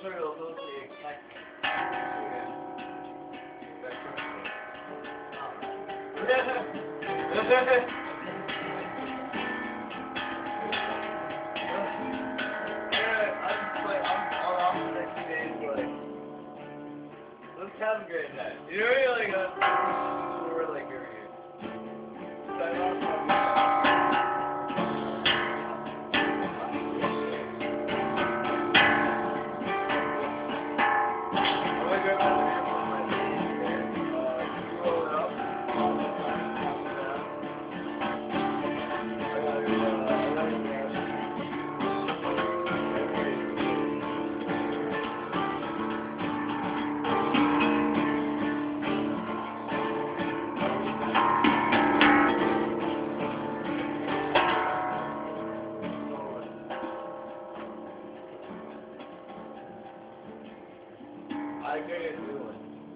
Let's have a great night. You know, you're like, we're like, you're here. I agree with you.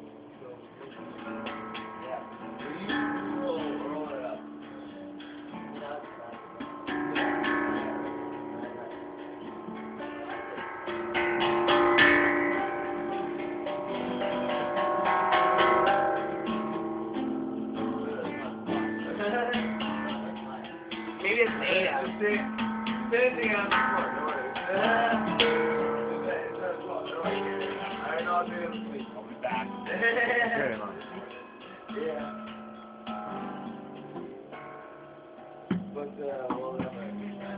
Yeah. You roll it up. Maybe it's 8 out. Same thing on the floor, no worries. I'll be back. Very much. Yeah. But, well, that's right.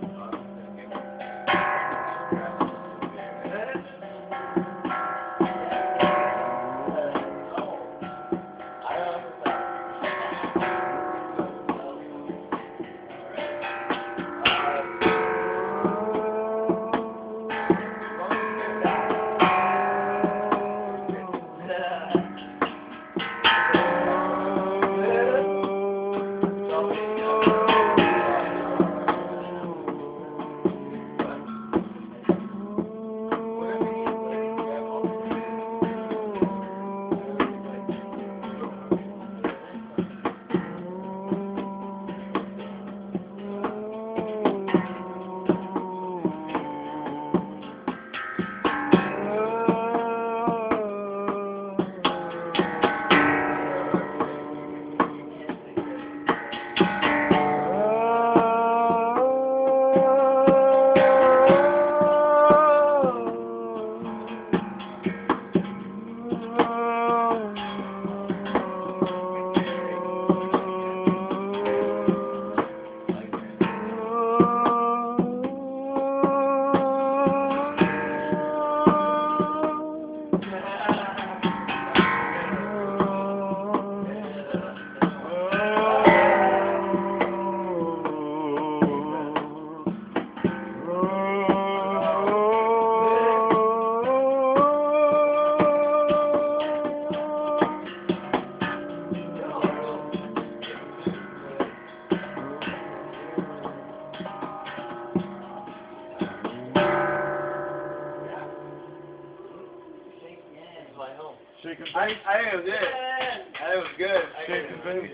Shake and I bake. think it was good. I think it was good. Shake and bake.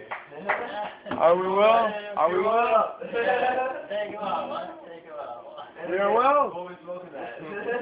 Are we well? Are we well? Take him out, man. Take him out. We are well. What we smoking that?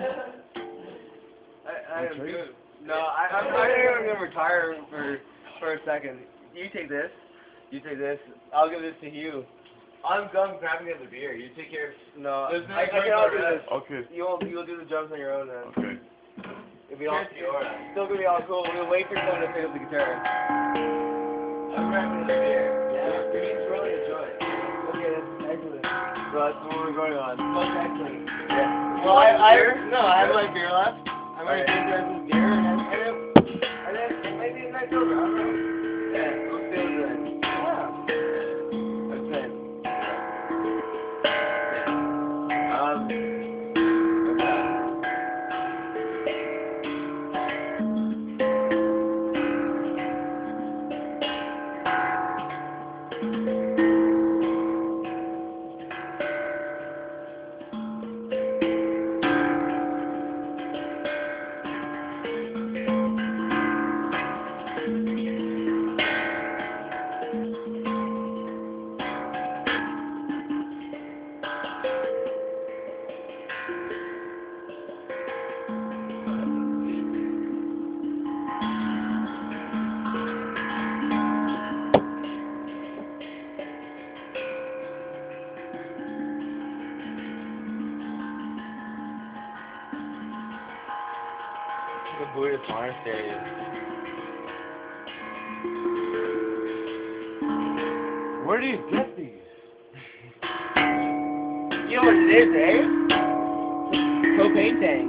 I am Okay. good. No, I think I'm gonna retire for a second. You take this. You take this. I'll give this to you. I'm done grabbing at the beer. You take care of... No, I cannot do this. Okay. You'll do the drums on your own then. Okay. It'll be all still gonna be all cool. We'll wait for someone to pick up the guitar. I'm grabbing the beer. Yeah, you really enjoy it. Okay, that's excellent. So that's what we're going on. Most excellent. Yeah. Well, I have my beer left. I'm gonna drink some beer and then maybe a nice over. I don't know. Yeah, let's do it then. Yeah. That's it. The Buddhist monastery. Where do you get these? You know what it is, eh? Propane tank.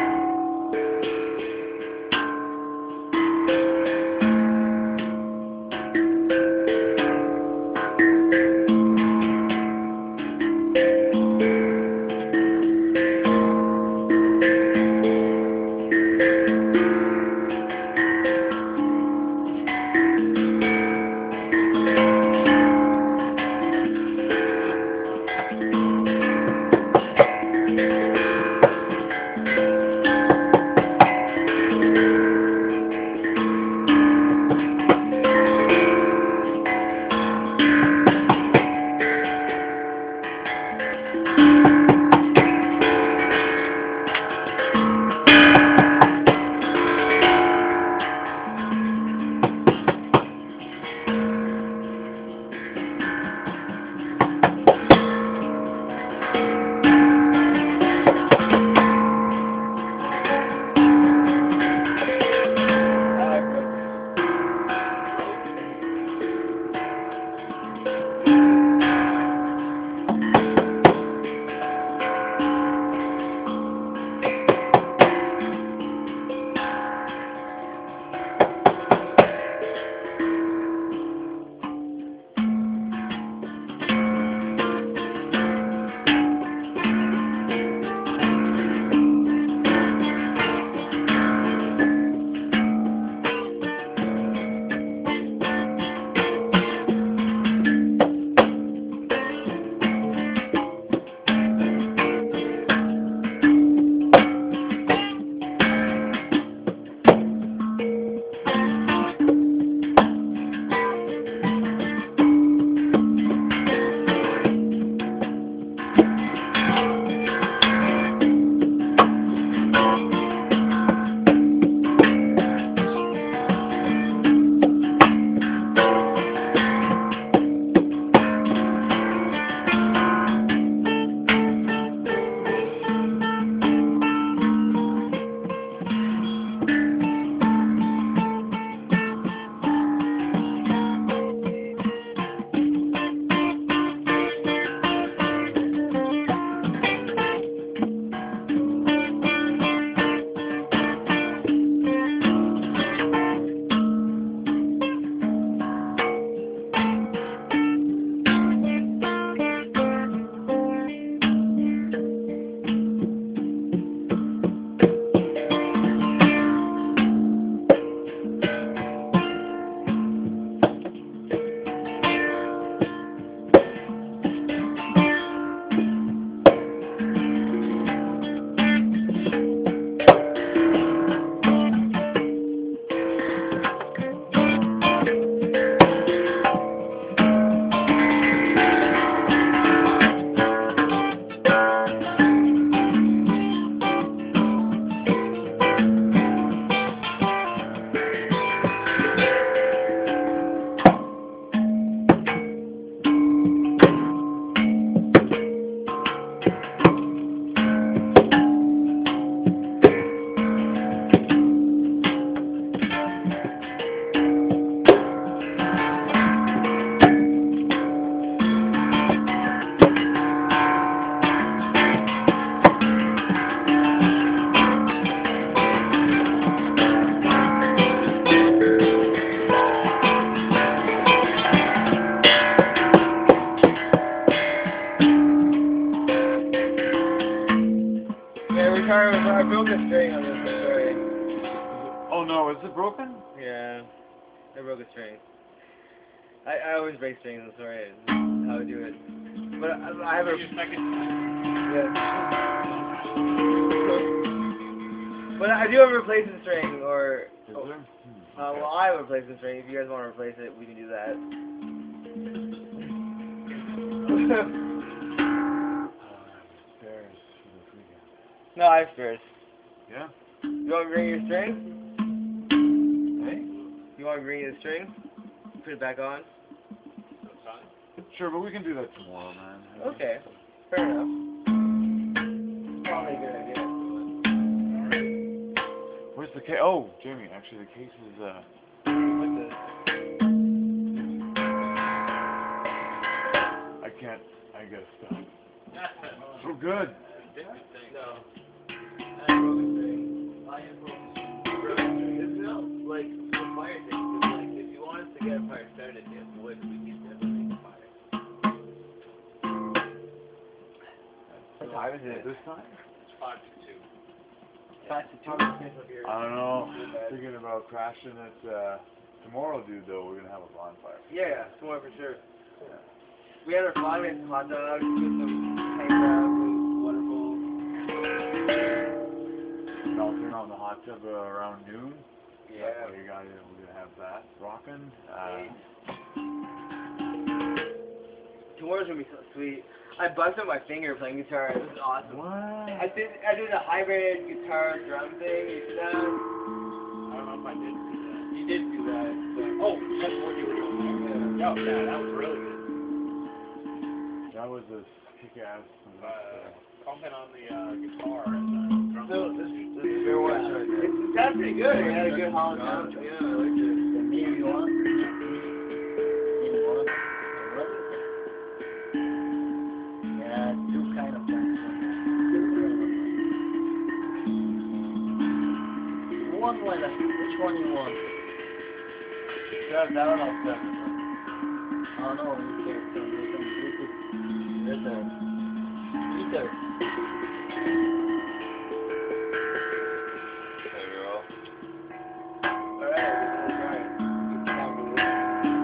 I broke a string on this one, sorry. Oh no, is it broken? Yeah, I broke a string. I always break strings, I'm sorry. How I do it. But I have a second. Yeah. But I do have a replacement string, or... Is there? well, I have a replacement string. If you guys want to replace it, we can do that. Spares for this weekend. No, I have spares. Yeah? You want me to bring your string? Hey? You want me to bring you the string? Put it back on? Sure, but we can do that tomorrow, man. Okay. Fair enough. Probably a good idea. Where's the case? Oh, Jamie, actually the case is I gotta stop. So good. No. I am it's not like the fire thing. It's like if you want us to get a fire started, you have wood, we can definitely make a fire. What time is it? This time? It's 5 to 2. 5 to 2. I don't know. Thinking about crashing it tomorrow, dude. Though we're gonna have a bonfire. Yeah, tomorrow for sure. Yeah. We had our fun, we had some hot dogs, we had some paintbrush, it was wonderful. I'll turn on the hot tub around noon. Yeah. We're gonna have that rocking. Tomorrow's gonna be so sweet. I busted my finger playing guitar. It was awesome. What? I did a hybrid guitar drum thing. You see that? I don't know if I did see that. You did do that. Oh, that's what you were doing. Yeah, that was really good. That was a kick-ass. Pumping on the guitar and the drum. So this is your watch right there. It sounds pretty good. It had a good hollow sound. Yeah, I liked it. The maybe one. Yeah, two kind of things. One winner. Which one you want? That one or seven? Oh no, you can't. There's a either. There we go. Alright, that's right. It's time to work.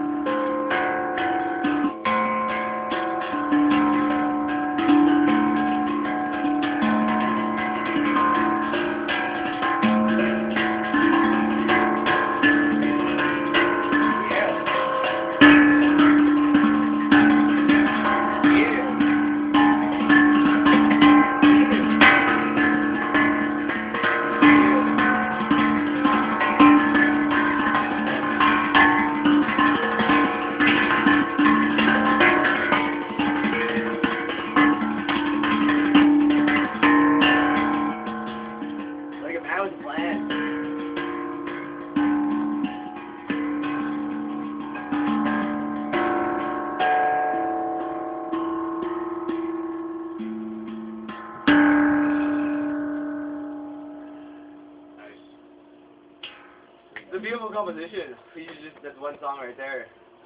That was planned. It's a beautiful composition. That's one song right there.